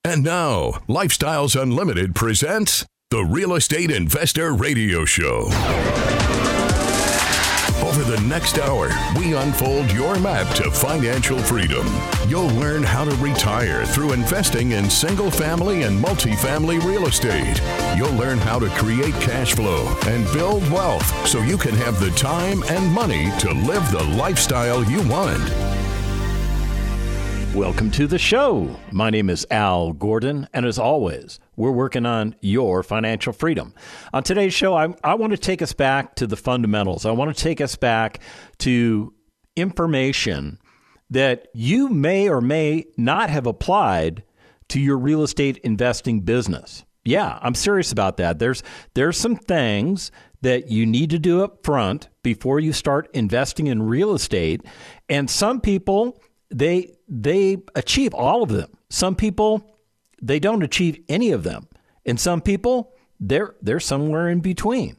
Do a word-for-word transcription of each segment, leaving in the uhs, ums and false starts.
And now, Lifestyles Unlimited presents the Real Estate Investor Radio Show. Over the next hour, we unfold your map to financial freedom. You'll learn how to retire through investing in single-family and multifamily real estate. You'll learn how to create cash flow and build wealth so you can have the time and money to live the lifestyle you want. Welcome to the show. My name is Al Gordon, and as always, we're working on your financial freedom. On today's show, I, I want to take us back to the fundamentals. I want to take us back to information that you may or may not have applied to your real estate investing business. Yeah, I'm serious about that. There's there's some things that you need to do up front before you start investing in real estate, and some people They they achieve all of them. Some people, they don't achieve any of them. And some people, they're they're somewhere in between.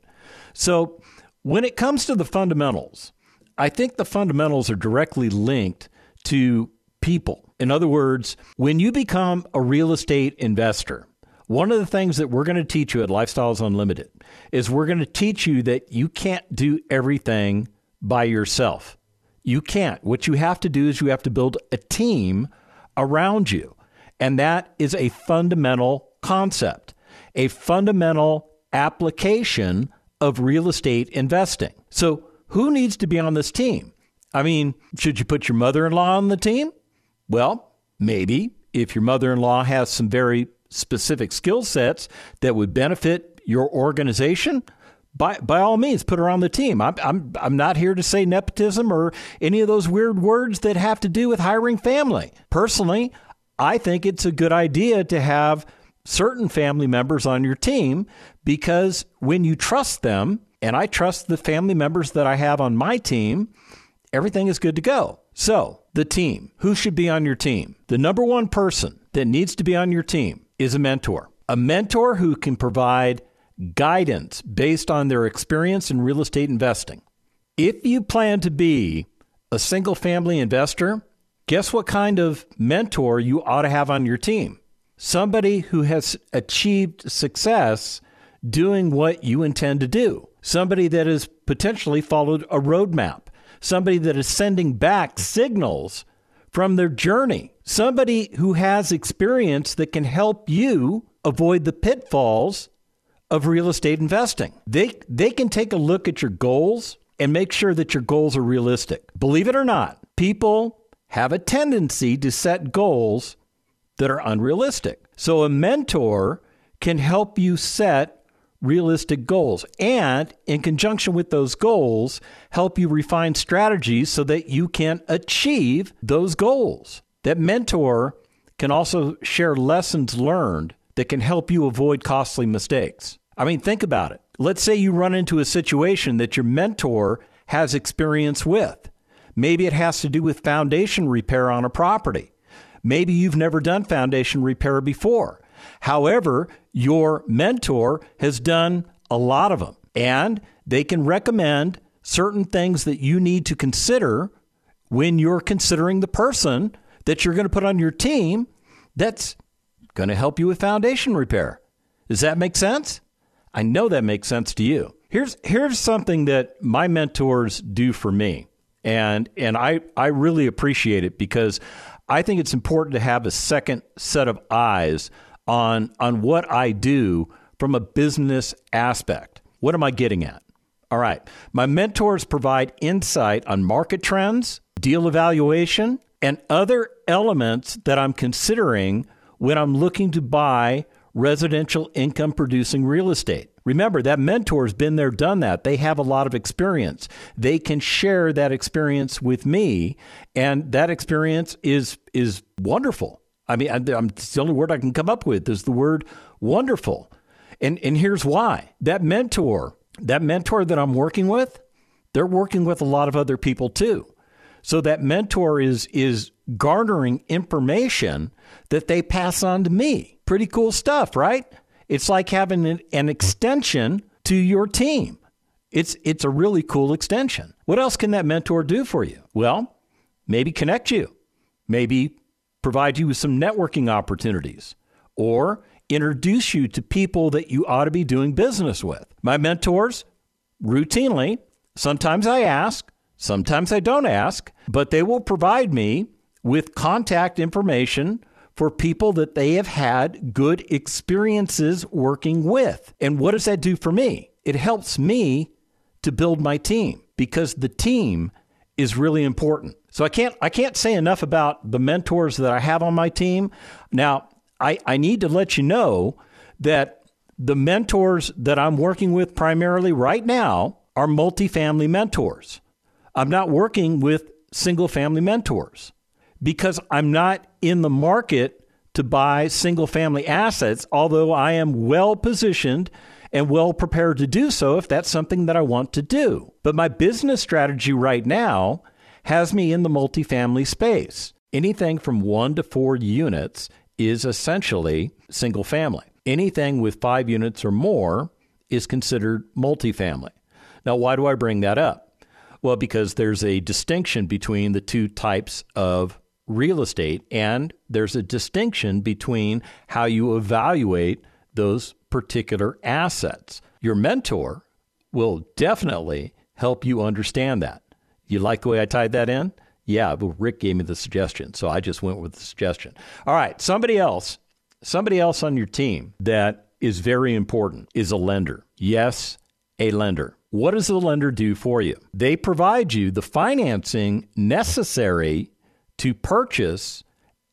So when it comes to the fundamentals, I think the fundamentals are directly linked to people. In other words, when you become a real estate investor, one of the things that we're going to teach you at Lifestyles Unlimited is we're going to teach you that you can't do everything by yourself. You can't. What you have to do is you have to build a team around you. And that is a fundamental concept, a fundamental application of real estate investing. So who needs to be on this team? I mean, should you put your mother-in-law on the team? Well, maybe if your mother-in-law has some very specific skill sets that would benefit your organization, By by all means, put her on the team. I'm I'm I'm not here to say nepotism or any of those weird words that have to do with hiring family. Personally, I think it's a good idea to have certain family members on your team because when you trust them, and I trust the family members that I have on my team, everything is good to go. So, the team. Who should be on your team? The number one person that needs to be on your team is a mentor. A mentor who can provide guidance based on their experience in real estate investing. If you plan to be a single family investor, guess what kind of mentor you ought to have on your team? Somebody who has achieved success doing what you intend to do. Somebody that has potentially followed a roadmap. Somebody that is sending back signals from their journey. Somebody who has experience that can help you avoid the pitfalls of real estate investing. They they can take a look at your goals and make sure that your goals are realistic. Believe it or not, people have a tendency to set goals that are unrealistic. So a mentor can help you set realistic goals and in conjunction with those goals, help you refine strategies so that you can achieve those goals. That mentor can also share lessons learned that can help you avoid costly mistakes. I mean, think about it. Let's say you run into a situation that your mentor has experience with. Maybe it has to do with foundation repair on a property. Maybe you've never done foundation repair before. However, your mentor has done a lot of them, and they can recommend certain things that you need to consider when you're considering the person that you're going to put on your team that's going to help you with foundation repair. Does that make sense? I know that makes sense to you. Here's here's something that my mentors do for me, and and I, I really appreciate it because I think it's important to have a second set of eyes on, on what I do from a business aspect. What am I getting at? All right. My mentors provide insight on market trends, deal evaluation, and other elements that I'm considering when I'm looking to buy residential income producing real estate. Remember, that mentor's been there, done that. They have a lot of experience. They can share that experience with me, and that experience is is wonderful. I mean, I'm, it's the only word I can come up with is the word wonderful. And and here's why. That mentor, that mentor that I'm working with, they're working with a lot of other people too. So that mentor is is garnering information that they pass on to me. Pretty cool stuff, right? It's like having an, an extension to your team. It's it's a really cool extension. What else can that mentor do for you? Well, maybe connect you. Maybe provide you with some networking opportunities. or introduce you to people that you ought to be doing business with. My mentors, routinely, sometimes I ask, sometimes I don't ask, but they will provide me with contact information for people that they have had good experiences working with. And what does that do for me? It helps me to build my team, because the team is really important. So I can't I can't say enough about the mentors that I have on my team. Now, I, I need to let you know that the mentors that I'm working with primarily right now are multifamily mentors. I'm not working with single-family mentors because I'm not in the market to buy single-family assets, although I am well-positioned and well-prepared to do so if that's something that I want to do. But my business strategy right now has me in the multifamily space. Anything from one to four units is essentially single-family. Anything with five units or more is considered multifamily. Now, why do I bring that up? Well, because there's a distinction between the two types of real estate, and there's a distinction between how you evaluate those particular assets. Your mentor will definitely help you understand that. You like the way I tied that in? Yeah, but Rick gave me the suggestion, so I just went with the suggestion. All right, somebody else, somebody else on your team that is very important is a lender. Yes, a lender. What does the lender do for you? They provide you the financing necessary to purchase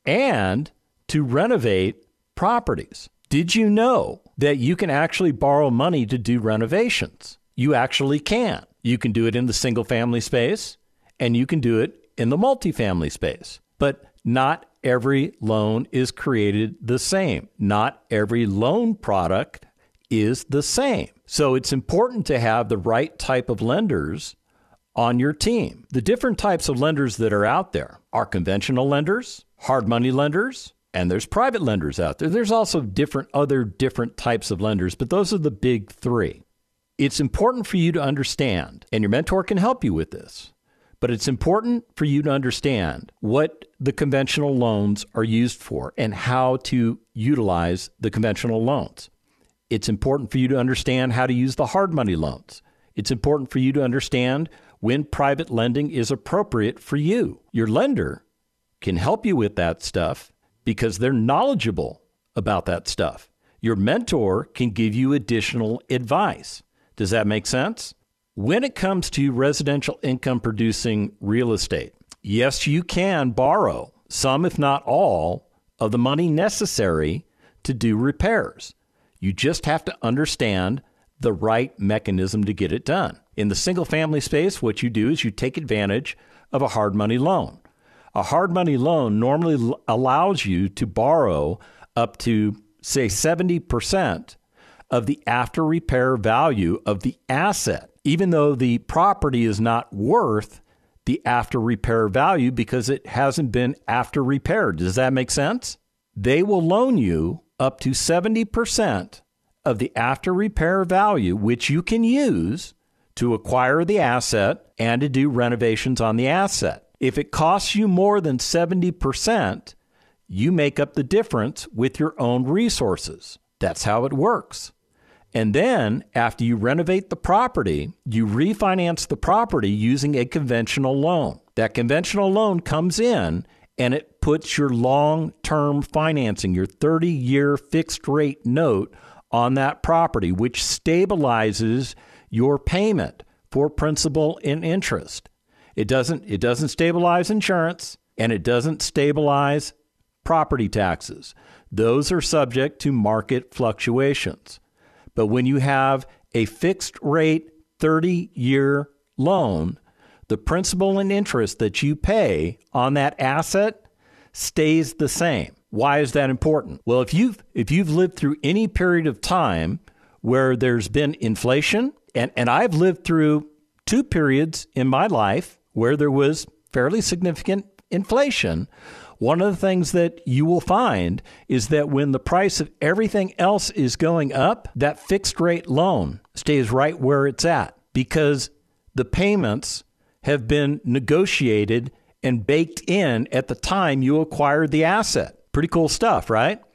and to renovate properties. Did you know that you can actually borrow money to do renovations? You actually can. You can do it in the single family space, and you can do it in the multifamily space. But not every loan is created the same. Not every loan product is the same. So it's important to have the right type of lenders on your team. The different types of lenders that are out there are conventional lenders, hard money lenders, and there's private lenders out there. There's also different other different types of lenders, but those are the big three. It's important for you to understand, and your mentor can help you with this, but it's important for you to understand what the conventional loans are used for and how to utilize the conventional loans. It's important for you to understand how to use the hard money loans. It's important for you to understand when private lending is appropriate for you. Your lender can help you with that stuff because they're knowledgeable about that stuff. Your mentor can give you additional advice. Does that make sense? When it comes to residential income producing real estate, yes, you can borrow some, if not all, of the money necessary to do repairs. You just have to understand the right mechanism to get it done. In the single family space, what you do is you take advantage of a hard money loan. A hard money loan normally l- allows you to borrow up to, say, seventy percent of the after repair value of the asset, even though the property is not worth the after repair value because it hasn't been after repaired. Does that make sense? They will loan you up to seventy percent of the after repair value, which you can use to acquire the asset and to do renovations on the asset. If it costs you more than seventy percent, you make up the difference with your own resources. That's how it works. And then after you renovate the property, you refinance the property using a conventional loan. That conventional loan comes in and it puts your long-term financing, your thirty-year fixed rate note on that property, which stabilizes your payment for principal and interest. It doesn't, it doesn't stabilize insurance, and it doesn't stabilize property taxes. Those are subject to market fluctuations. But when you have a fixed rate thirty-year loan, the principal and interest that you pay on that asset stays the same. Why is that important? Well, if you've, if you've lived through any period of time where there's been inflation, and, and I've lived through two periods in my life where there was fairly significant inflation, one of the things that you will find is that when the price of everything else is going up, that fixed rate loan stays right where it's at because the payments have been negotiated and baked in at the time you acquired the asset. Pretty cool stuff, right?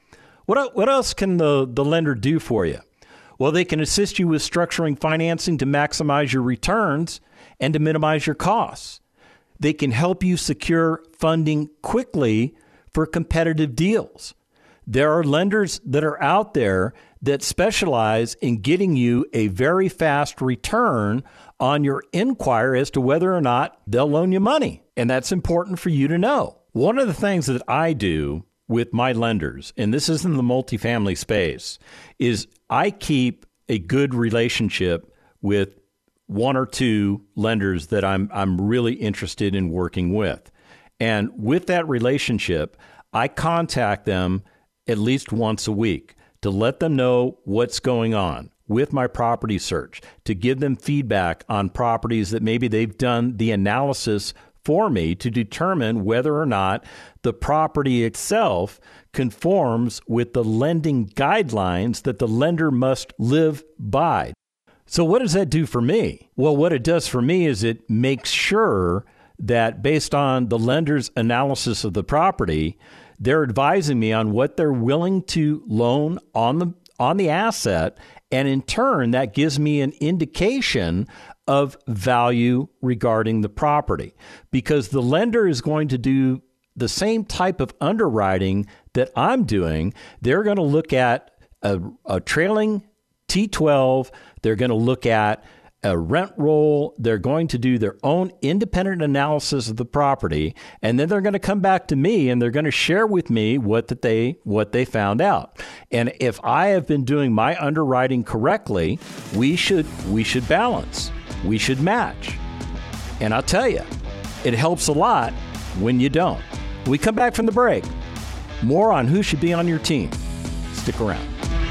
What what else can the, the lender do for you? Well, they can assist you with structuring financing to maximize your returns and to minimize your costs. They can help you secure funding quickly for competitive deals. There are lenders that are out there that specialize in getting you a very fast return on your inquiry as to whether or not they'll loan you money. And that's important for you to know. One of the things that I do with my lenders, and this is in the multifamily space, is I keep a good relationship with one or two lenders that I'm I'm really interested in working with. And with that relationship, I contact them at least once a week to let them know what's going on with my property search, to give them feedback on properties that maybe they've done the analysis for me to determine whether or not the property itself conforms with the lending guidelines that the lender must live by. So what does that do for me? Well, what it does for me is it makes sure that based on the lender's analysis of the property, they're advising me on what they're willing to loan on the on the asset, and in turn, that gives me an indication of value regarding the property, because the lender is going to do the same type of underwriting that I'm doing. They're going to look at a, a trailing T twelve. They're going to look at a rent roll. They're going to do their own independent analysis of the property, and then they're going to come back to me and they're going to share with me what that they what they found out. And if I have been doing my underwriting correctly, we should we should balance. We should match. And I'll tell you, it helps a lot when you don't. When we come back from the break, more on who should be on your team. Stick around.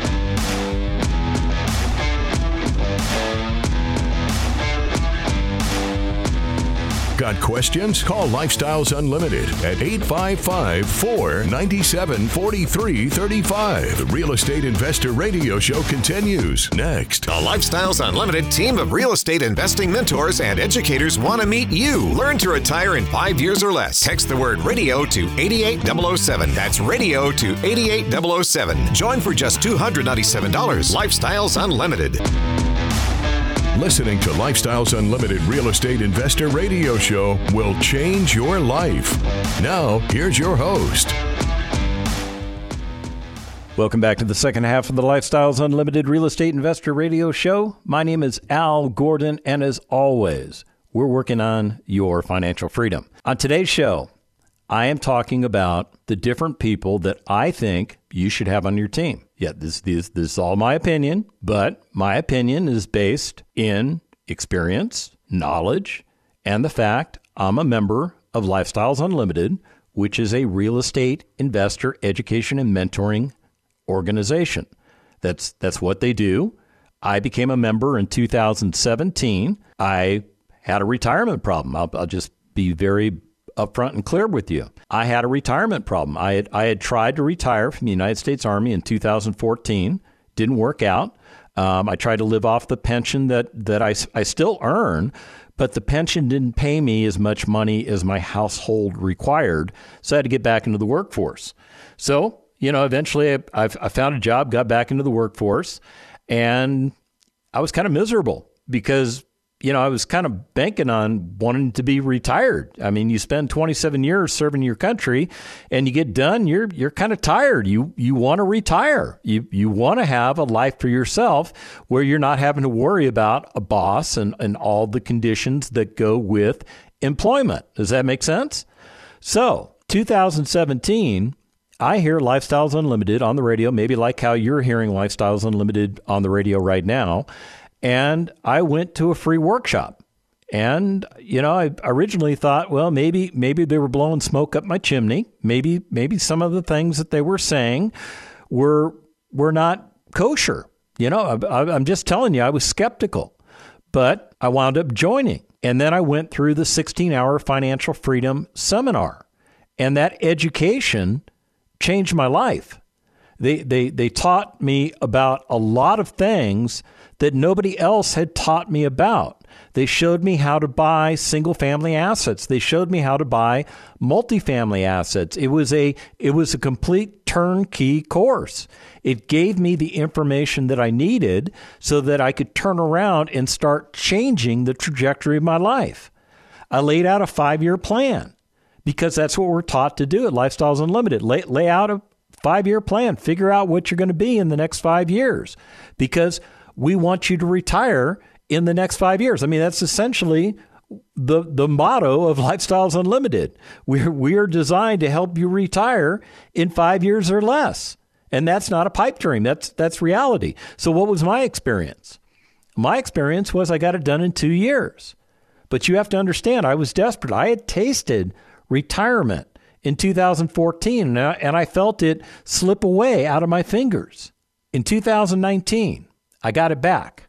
Got questions? Call Lifestyles Unlimited at eight five five, four nine seven, four three three five. The Real Estate Investor Radio Show continues next. The Lifestyles Unlimited team of real estate investing mentors and educators want to meet you. Learn to retire in five years or less. Text the word radio to eight eight zero zero seven. That's radio to eight eight zero zero seven. Join for just two hundred ninety-seven dollars. Lifestyles Unlimited. Listening to Lifestyles Unlimited Real Estate Investor Radio Show will change your life. Now, here's your host. Welcome back to the second half of the Lifestyles Unlimited Real Estate Investor Radio Show. My name is Al Gordon, and as always, we're working on your financial freedom. On today's show, I am talking about the different people that I think you should have on your team. Yeah, this, this, this is all my opinion, but my opinion is based in experience, knowledge, and the fact I'm a member of Lifestyles Unlimited, which is a real estate investor education and mentoring organization. That's that's what they do. I became a member in two thousand seventeen. I had a retirement problem. I'll, I'll just be very upfront and clear with you. I had a retirement problem. I had I had tried to retire from the United States Army in two thousand fourteen. Didn't work out. Um, I tried to live off the pension that that I, I still earn, but the pension didn't pay me as much money as my household required. So I had to get back into the workforce. So, you know, eventually I, I've, I found a job, got back into the workforce, and I was kind of miserable because, you know, I was kind of banking on wanting to be retired. I mean, you spend twenty-seven years serving your country and you get done, you're you're kind of tired. You you want to retire. You you want to have a life for yourself where you're not having to worry about a boss and, and all the conditions that go with employment. Does that make sense? So, two thousand seventeen, I hear Lifestyles Unlimited on the radio, maybe like how you're hearing Lifestyles Unlimited on the radio right now. And I went to a free workshop. And, you know, I originally thought, well, maybe maybe they were blowing smoke up my chimney. Maybe maybe some of the things that they were saying were were not kosher. You know, I, I'm just telling you, I was skeptical. But I wound up joining. And then I went through the sixteen-hour Financial Freedom Seminar. And that education changed my life. They they they taught me about a lot of things that nobody else had taught me about. They showed me how to buy single-family assets. They showed me how to buy multifamily assets. It was a it was a complete turnkey course. It gave me the information that I needed so that I could turn around and start changing the trajectory of my life. I laid out a five-year plan because that's what we're taught to do at Lifestyles Unlimited. Lay, lay out a five-year plan. Figure out what you're going to be in the next five years because we want you to retire in the next five years. I mean, that's essentially the the motto of Lifestyles Unlimited. We're, we are designed to help you retire in five years or less. And that's not a pipe dream. That's, that's reality. So what was my experience? My experience was I got it done in two years. But you have to understand, I was desperate. I had tasted retirement in two thousand fourteen, and I, and I felt it slip away out of my fingers. In two thousand nineteen, I got it back.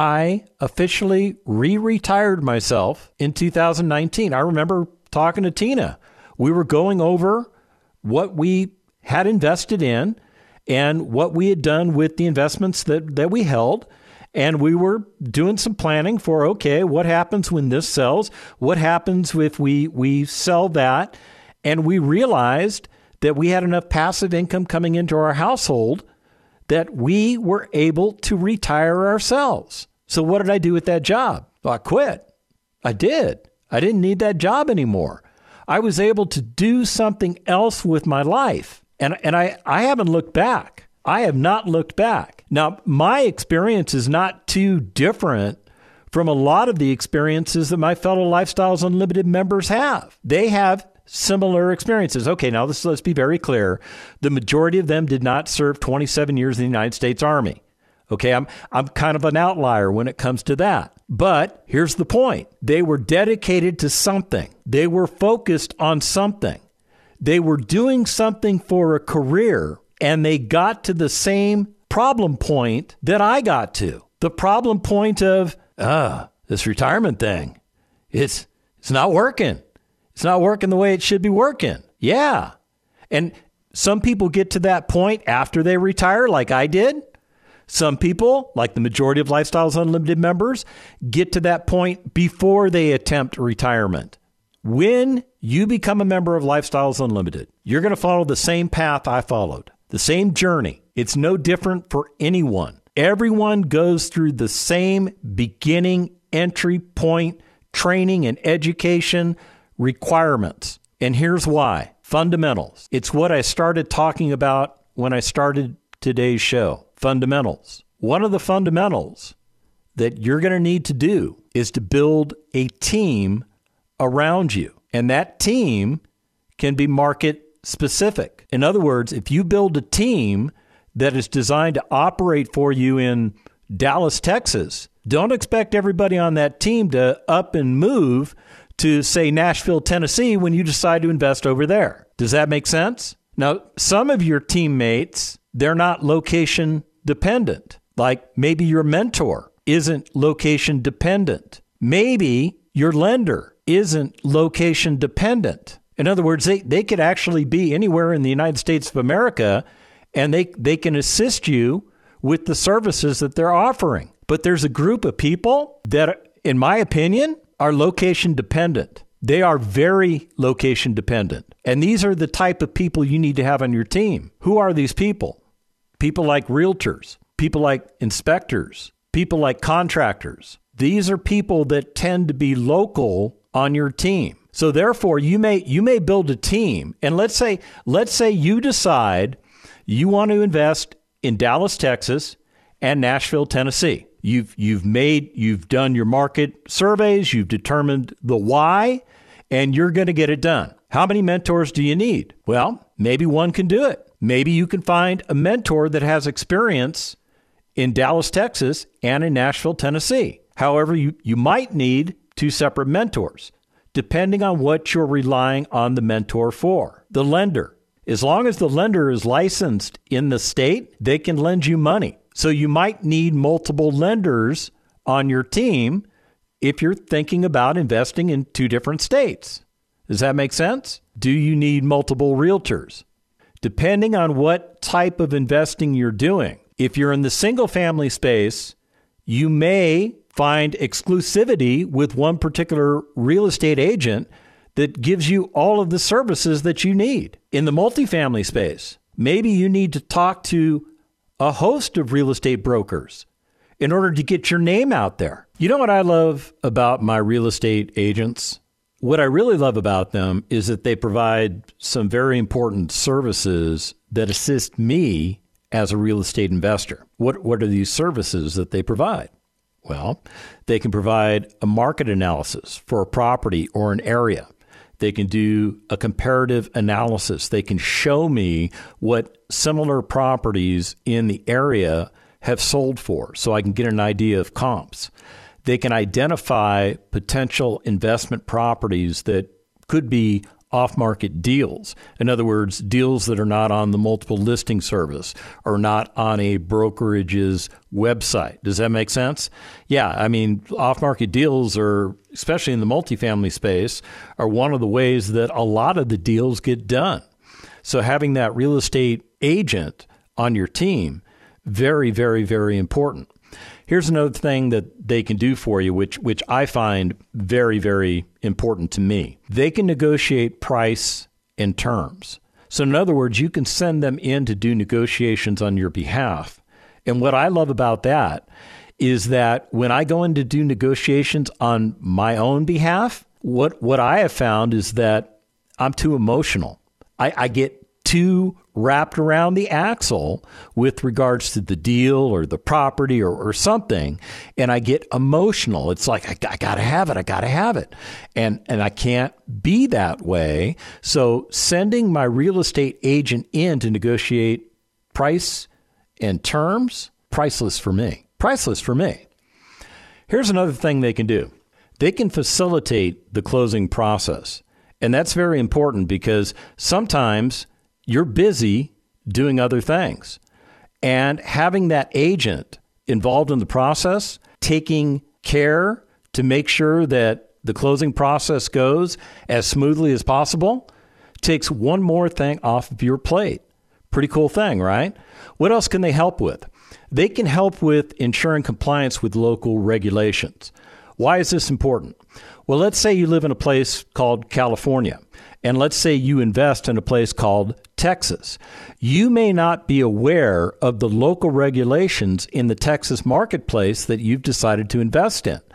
I officially re-retired myself in two thousand nineteen. I remember talking to Tina. We were going over what we had invested in and what we had done with the investments that, that we held. And we were doing some planning for, okay, what happens when this sells? What happens if we, we sell that? And we realized that we had enough passive income coming into our household that we were able to retire ourselves. So what did I do with that job? Well, I quit. I did. I didn't need that job anymore. I was able to do something else with my life. And, and I, I haven't looked back. I have not looked back. Now, my experience is not too different from a lot of the experiences that my fellow Lifestyles Unlimited members have. They have similar experiences. Okay, now this, let's be very clear. The majority of them did not serve twenty-seven years in the United States Army. Okay, I'm I'm kind of an outlier when it comes to that. But here's the point. They were dedicated to something. They were focused on something. They were doing something for a career, and they got to the same problem point that I got to. The problem point of, ah, this retirement thing, it's it's not working. It's not working the way it should be working. Yeah. And some people get to that point after they retire, like I did. Some people, like the majority of Lifestyles Unlimited members, get to that point before they attempt retirement. When you become a member of Lifestyles Unlimited, you're going to follow the same path I followed, the same journey. It's no different for anyone. Everyone goes through the same beginning entry point training and education requirements. And here's why. Fundamentals. It's what I started talking about when I started today's show. Fundamentals. One of the fundamentals that you're going to need to do is to build a team around you. And that team can be market specific. In other words, if you build a team that is designed to operate for you in Dallas, Texas, don't expect everybody on that team to up and move to, say, Nashville, Tennessee when you decide to invest over there. Does that make sense? Now, some of your teammates, they're not location dependent. Like maybe your mentor isn't location dependent. Maybe your lender isn't location dependent. In other words, they, they could actually be anywhere in the United States of America, and they, they can assist you with the services that they're offering. But there's a group of people that, in my opinion, are location dependent. They are very location dependent. And these are the type of people you need to have on your team. Who are these people? People like realtors, people like inspectors, people like contractors. These are people that tend to be local on your team. So therefore, you may you may build a team. And let's say let's say you decide you want to invest in Dallas, Texas, and Nashville, Tennessee. You've you've made you've done your market surveys, you've determined the why, and you're going to get it done. How many mentors do you need? Well, maybe one can do it. Maybe you can find a mentor that has experience in Dallas, Texas, and in Nashville, Tennessee. However, you, you might need two separate mentors, depending on what you're relying on the mentor for. The lender. As long as the lender is licensed in the state, they can lend you money. So you might need multiple lenders on your team if you're thinking about investing in two different states. Does that make sense? Do you need multiple realtors? Depending on what type of investing you're doing. If you're in the single family space, you may find exclusivity with one particular real estate agent that gives you all of the services that you need. In the multifamily space, maybe you need to talk to a host of real estate brokers in order to get your name out there. You know what I love about my real estate agents? What I really love about them is that they provide some very important services that assist me as a real estate investor. What, what are these services that they provide? Well, they can provide a market analysis for a property or an area. They can do a comparative analysis. They can show me what similar properties in the area have sold for, so I can get an idea of comps. They can identify potential investment properties that could be off-market deals. In other words, deals that are not on the multiple listing service or not on a brokerage's website. Does that make sense? Yeah, I mean, off-market deals are, especially in the multifamily space, are one of the ways that a lot of the deals get done. So having that real estate agent on your team, very, very, very important. Here's another thing that they can do for you, which which I find very, very important to me. They can negotiate price and terms. So in other words, you can send them in to do negotiations on your behalf. And what I love about that is that when I go in to do negotiations on my own behalf, what, what I have found is that I'm too emotional. I, I get too wrapped around the axle with regards to the deal or the property or, or something, and I get emotional. It's like, I, I got to have it. I got to have it. And, and I can't be that way. So sending my real estate agent in to negotiate price and terms, priceless for me. Priceless for me. Here's another thing they can do. They can facilitate the closing process. And that's very important because sometimes you're busy doing other things. And having that agent involved in the process, taking care to make sure that the closing process goes as smoothly as possible, takes one more thing off of your plate. Pretty cool thing, right? What else can they help with? They can help with ensuring compliance with local regulations. Why is this important? Well, let's say you live in a place called California, and let's say you invest in a place called Texas. You may not be aware of the local regulations in the Texas marketplace that you've decided to invest in.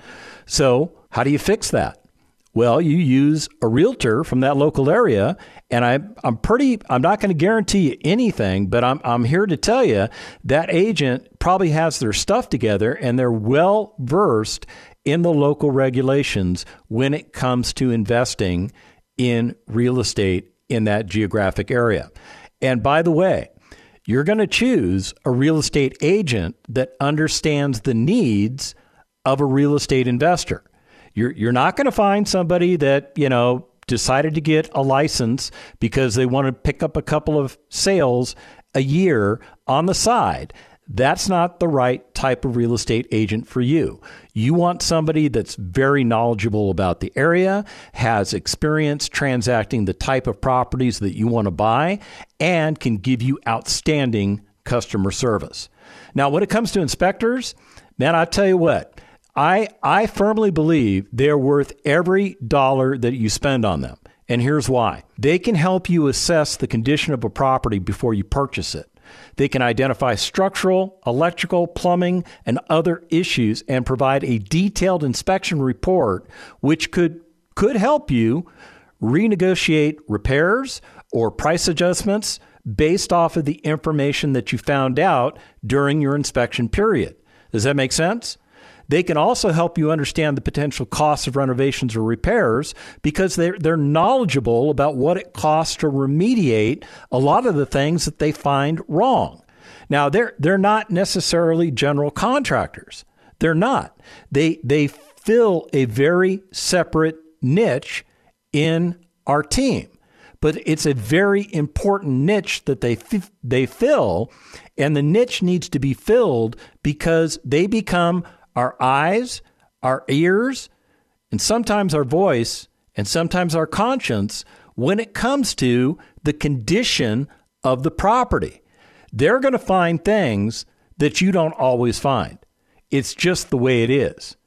So how do you fix that? Well, you use a realtor from that local area, and I, I'm pretty, I'm not going to guarantee you anything, but I'm, I'm here to tell you that agent probably has their stuff together and they're well versed in the local regulations when it comes to investing in real estate in that geographic area. And by the way, you're going to choose a real estate agent that understands the needs of a real estate investor. You're you're not going to find somebody that, you know, decided to get a license because they want to pick up a couple of sales a year on the side. That's not the right type of real estate agent for you. You want somebody that's very knowledgeable about the area, has experience transacting the type of properties that you want to buy, and can give you outstanding customer service. Now, when it comes to inspectors, man, I tell you what, I I firmly believe they're worth every dollar that you spend on them. And here's why. They can help you assess the condition of a property before you purchase it. They can identify structural, electrical, plumbing, and other issues and provide a detailed inspection report, which could could help you renegotiate repairs or price adjustments based off of the information that you found out during your inspection period. Does that make sense? They can also help you understand the potential costs of renovations or repairs because they're, they're knowledgeable about what it costs to remediate a lot of the things that they find wrong. Now, they're they're not necessarily general contractors. They're not. They they fill a very separate niche in our team. But it's a very important niche that they f- they fill, and the niche needs to be filled because they become our eyes, our ears, and sometimes our voice, and sometimes our conscience when it comes to the condition of the property. They're going to find things that you don't always find. It's just the way it is.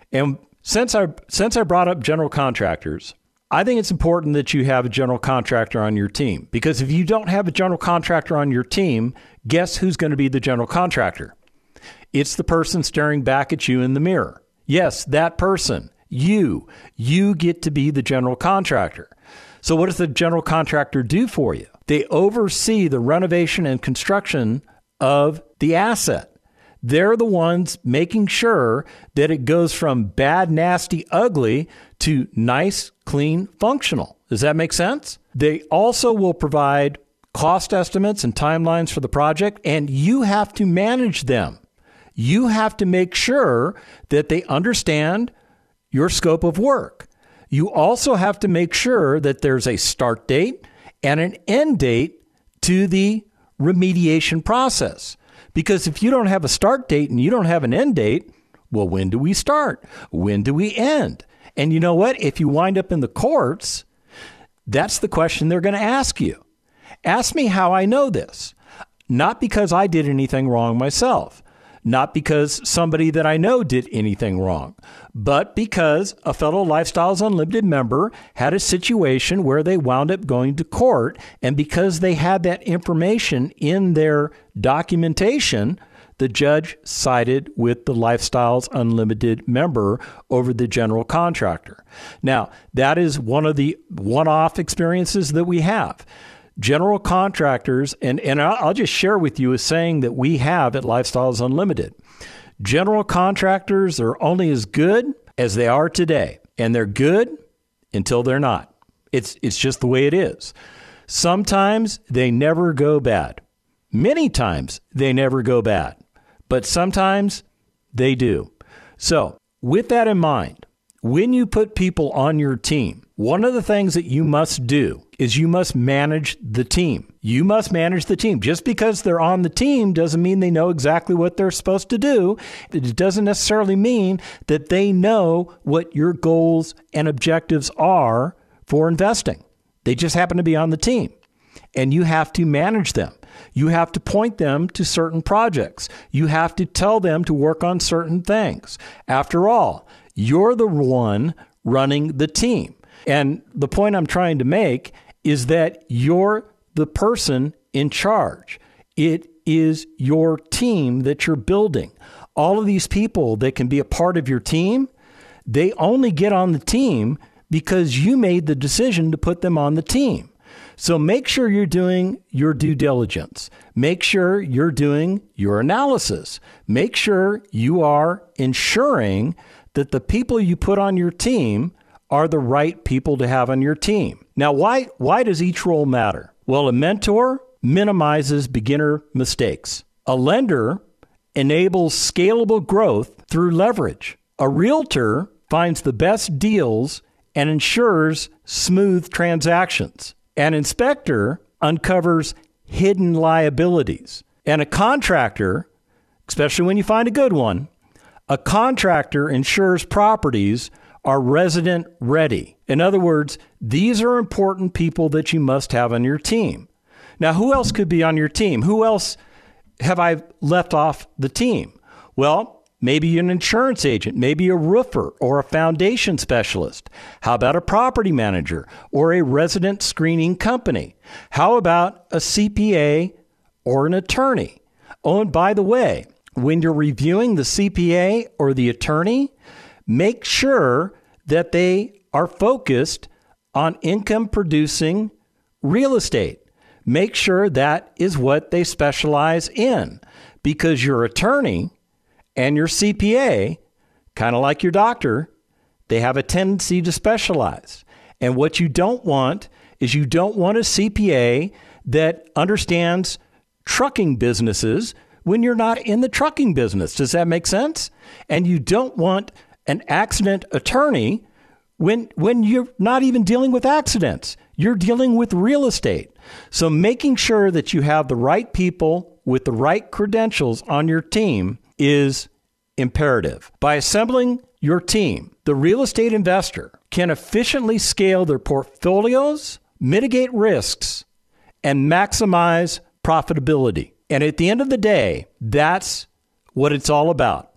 And since I since I brought up general contractors, I think it's important that you have a general contractor on your team, because if you don't have a general contractor on your team, guess who's going to be the general contractor? It's the person staring back at you in the mirror. Yes, that person, you, you get to be the general contractor. So what does the general contractor do for you? They oversee the renovation and construction of the asset. They're the ones making sure that it goes from bad, nasty, ugly to nice, clean, functional. Does that make sense? They also will provide cost estimates and timelines for the project, and you have to manage them. You have to make sure that they understand your scope of work. You also have to make sure that there's a start date and an end date to the remediation process. Because if you don't have a start date and you don't have an end date, well, when do we start? When do we end? And you know what? If you wind up in the courts, that's the question they're going to ask you. Ask me how I know this. Not because I did anything wrong myself. Not because somebody that I know did anything wrong, but because a fellow Lifestyles Unlimited member had a situation where they wound up going to court, and because they had that information in their documentation, the judge sided with the Lifestyles Unlimited member over the general contractor. Now, that is one of the one-off experiences that we have. General contractors, and, and I'll just share with you a saying that we have at Lifestyles Unlimited. General contractors are only as good as they are today, and they're good until they're not. It's, it's just the way it is. Sometimes they never go bad. Many times they never go bad, but sometimes they do. So with that in mind, when you put people on your team, one of the things that you must do is you must manage the team. You must manage the team. Just because they're on the team doesn't mean they know exactly what they're supposed to do. It doesn't necessarily mean that they know what your goals and objectives are for investing. They just happen to be on the team, and you have to manage them. You have to point them to certain projects. You have to tell them to work on certain things. After all, you're the one running the team. And the point I'm trying to make is that you're the person in charge. It is your team that you're building. All of these people that can be a part of your team, they only get on the team because you made the decision to put them on the team. So make sure you're doing your due diligence. Make sure you're doing your analysis. Make sure you are ensuring that the people you put on your team are the right people to have on your team. Now, why, why does each role matter? Well, a mentor minimizes beginner mistakes. A lender enables scalable growth through leverage. A realtor finds the best deals and ensures smooth transactions. An inspector uncovers hidden liabilities. And a contractor, especially when you find a good one, a contractor ensures properties are resident ready. In other words, these are important people that you must have on your team. Now, who else could be on your team? Who else have I left off the team? Well, maybe an insurance agent, maybe a roofer or a foundation specialist. How about a property manager or a resident screening company? How about a C P A or an attorney? Oh, and by the way, when you're reviewing the C P A or the attorney, make sure that they are focused on income-producing real estate. Make sure that is what they specialize in, because your attorney and your C P A, kind of like your doctor, they have a tendency to specialize. And what you don't want is you don't want a C P A that understands trucking businesses when you're not in the trucking business. Does that make sense? And you don't want an accident attorney when when you're not even dealing with accidents. You're dealing with real estate. So making sure that you have the right people with the right credentials on your team is imperative. By assembling your team, the real estate investor can efficiently scale their portfolios, mitigate risks, and maximize profitability. And at the end of the day, that's what it's all about.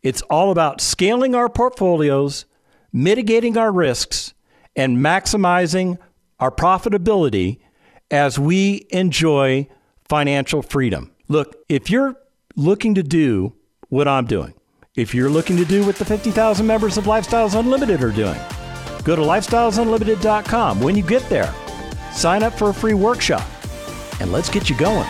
It's all about scaling our portfolios, mitigating our risks, and maximizing our profitability as we enjoy financial freedom. Look, if you're looking to do what I'm doing, if you're looking to do what the fifty thousand members of Lifestyles Unlimited are doing, go to lifestyles unlimited dot com. When you get there, sign up for a free workshop, and let's get you going.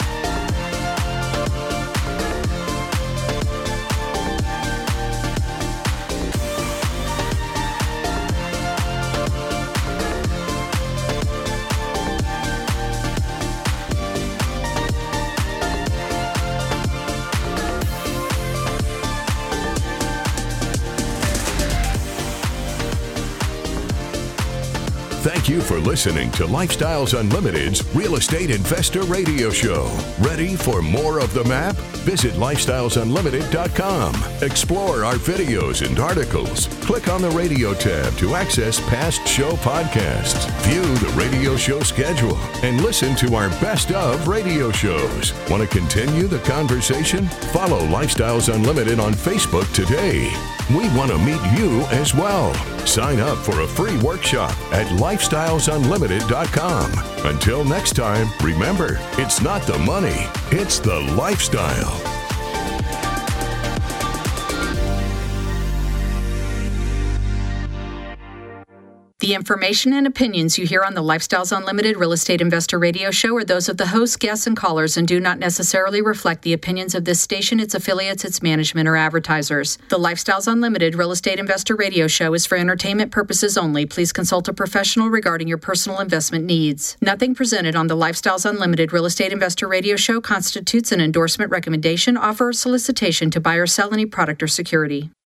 Thank you for listening to Lifestyles Unlimited's Real Estate Investor Radio Show. Ready for more of the map? Visit lifestyles unlimited dot com. Explore our videos and articles. Click on the radio tab to access past show podcasts. View the radio show schedule and listen to our best of radio shows. Want to continue the conversation? Follow Lifestyles Unlimited on Facebook today. We want to meet you as well. Sign up for a free workshop at lifestyles unlimited dot com. Until next time, remember, it's not the money, it's the lifestyle. The information and opinions you hear on the Lifestyles Unlimited Real Estate Investor Radio Show are those of the hosts, guests, and callers and do not necessarily reflect the opinions of this station, its affiliates, its management, or advertisers. The Lifestyles Unlimited Real Estate Investor Radio Show is for entertainment purposes only. Please consult a professional regarding your personal investment needs. Nothing presented on the Lifestyles Unlimited Real Estate Investor Radio Show constitutes an endorsement, recommendation, offer, or solicitation to buy or sell any product or security.